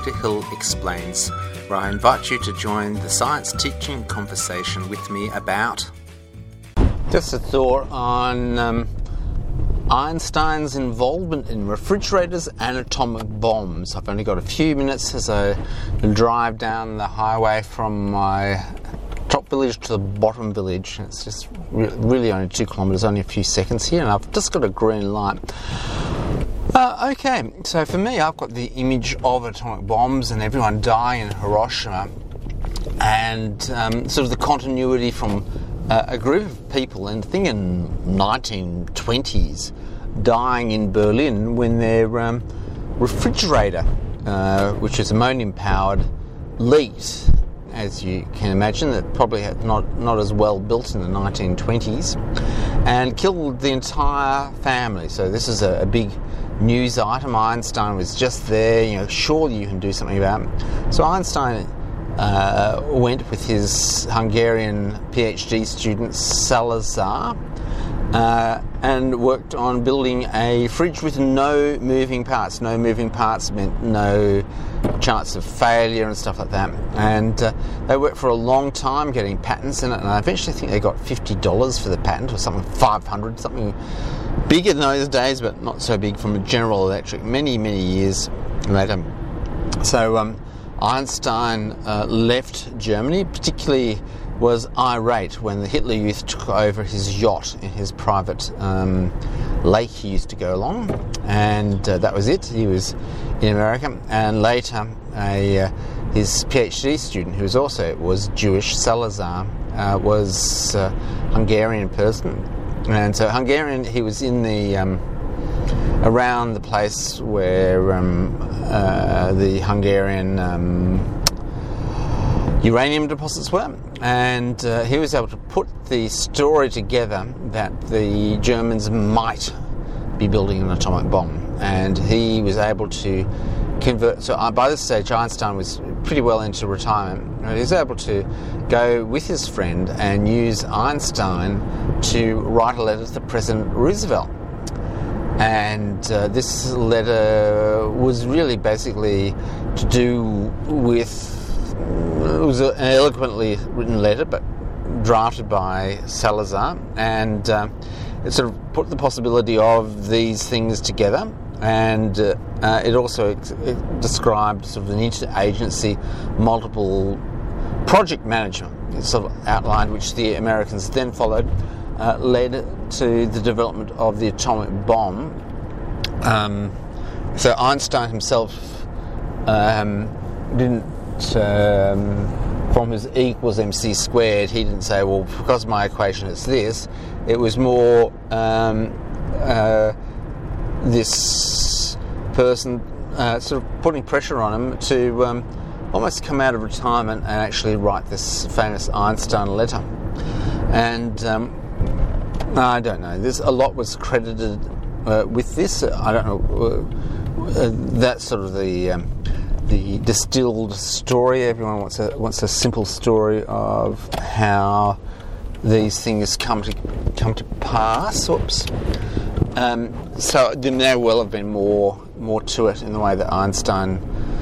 Peter Hill Explains, where I invite you to join the science teaching conversation with me about... Just a thought on Einstein's involvement in refrigerators and atomic bombs. I've only got a few minutes as I drive down the highway from my top village to the bottom village. It's just really only 2 kilometres, only a few seconds here, and I've just got a green light. Okay, so for me, I've got the image of atomic bombs and everyone dying in Hiroshima, and sort of the continuity from a group of people, and I think in 1920s, dying in Berlin when their refrigerator, which is ammonium-powered, leaked. As you can imagine, that probably had not as well built in the 1920s, and killed the entire family. So this is a big news item. Einstein was just there, surely you can do something about it. So Einstein went with his Hungarian PhD student Salazar and worked on building a fridge with no moving parts. No moving parts meant no chance of failure and stuff like that. And they worked for a long time getting patents in it, and I eventually think they got $50 for the patent, or something, $500, something big in those days, but not so big from General Electric many years later. So Einstein left Germany, particularly was irate when the Hitler Youth took over his yacht in his private lake he used to go along, and that was it. He was in America, and later his PhD student, who was Jewish, Salazar, was a Hungarian person, and so Hungarian, he was in the around the place where the Hungarian uranium deposits were, and he was able to put the story together that the Germans might be building an atomic bomb, and he was able to convert. So by this stage, Einstein was pretty well into retirement. He was able to go with his friend and use Einstein to write a letter to President Roosevelt. And this letter was really basically to do with... It was an eloquently written letter, but drafted by Salazar, and it sort of put the possibility of these things together, and it also described sort of an interagency, multiple project management. It sort of outlined, which the Americans then followed, led to the development of the atomic bomb. So Einstein himself didn't, from his E equals MC squared, he didn't say, well, because my equation is this. It was more this person sort of putting pressure on him to almost come out of retirement and actually write this famous Einstein letter. And I don't know, a lot was credited with this. I don't know, that's sort of the distilled story. Everyone wants a simple story of how these things come to pass. Oops. So there may well have been more to it in the way that Einstein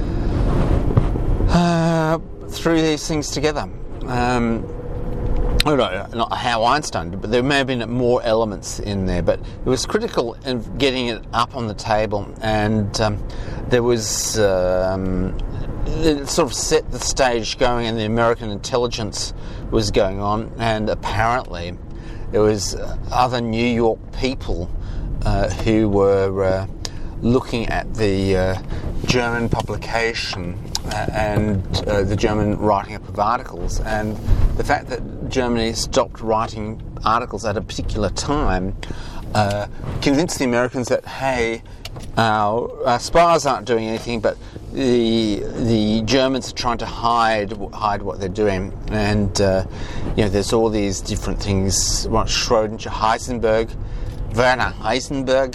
threw these things together. I don't know, not how Einstein did, but there may have been more elements in there. But it was critical in getting it up on the table, and there was it sort of set the stage going, and the American intelligence was going on, and apparently there was other New York people who were looking at the German publication and the German writing up of articles, and the fact that Germany stopped writing articles at a particular time convinced the Americans that, hey, our spies aren't doing anything, but the Germans are trying to hide what they're doing. And there's all these different things. Schrödinger, Heisenberg, Werner Heisenberg,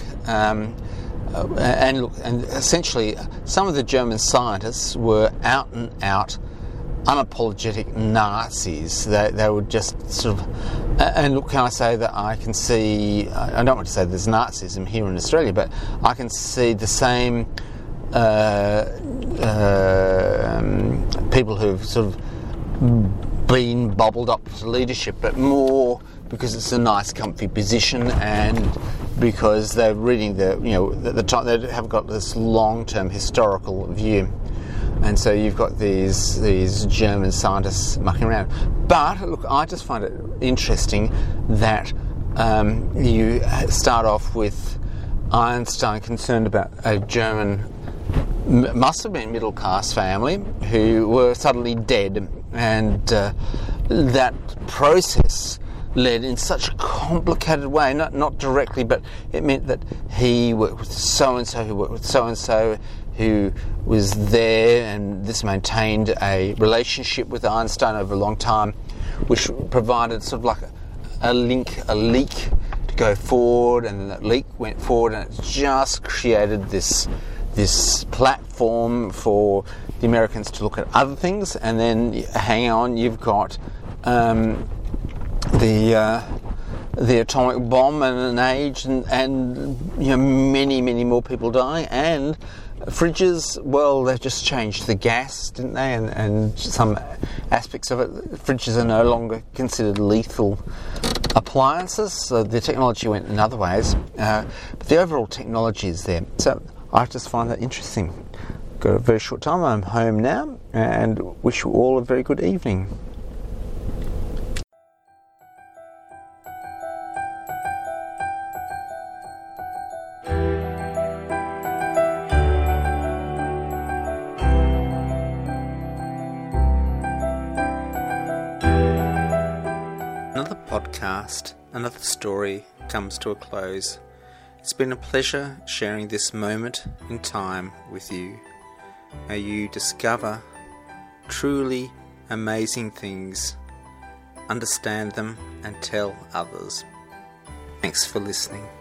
and essentially some of the German scientists were out and out unapologetic Nazis. They were just sort of, and look, can I say that I can see, I don't want to say there's Nazism here in Australia, but I can see the same people who've sort of been bubbled up to leadership, but more because it's a nice, comfy position, and because they're reading the time they have got this long-term historical view, and so you've got these German scientists mucking around. But look, I just find it interesting that you start off with Einstein concerned about a German, must have been middle-class family who were suddenly dead, and that process led in such a complicated way, not directly, but it meant that he worked with so-and-so who worked with so-and-so who was there, and this maintained a relationship with Einstein over a long time, which provided sort of like a leak to go forward, and then that leak went forward, and it just created this platform for the Americans to look at other things. And then hang on, you've got the atomic bomb and an age, and many more people die, and fridges, well, they've just changed the gas, didn't they? And some aspects of it, fridges are no longer considered lethal appliances, so the technology went in other ways, but the overall technology is there. So I just find that interesting. Got a very short time. I'm home now, and wish you all a very good evening. Another podcast, another story comes to a close. It's been a pleasure sharing this moment in time with you. May you discover truly amazing things, understand them, and tell others. Thanks for listening.